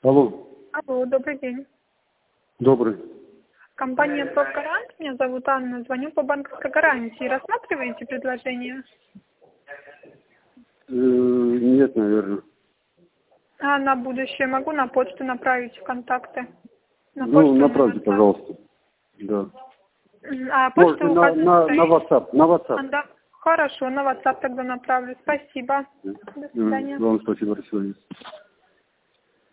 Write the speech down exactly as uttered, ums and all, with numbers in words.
Алло. Алло, добрый день. Добрый. Компания «Профгарант», меня зовут Анна, звоню по банковской гарантии. Рассматриваете предложение? Э, нет, наверное. А на будущее могу на почту направить контакты? На Ну, почту, направьте, на WhatsApp. пожалуйста. Да. А почту Можете на, указывать на, стоит? на WhatsApp. На А, WhatsApp. да. Хорошо, на WhatsApp тогда направлю. Спасибо. До свидания. Вам спасибо, до свидания.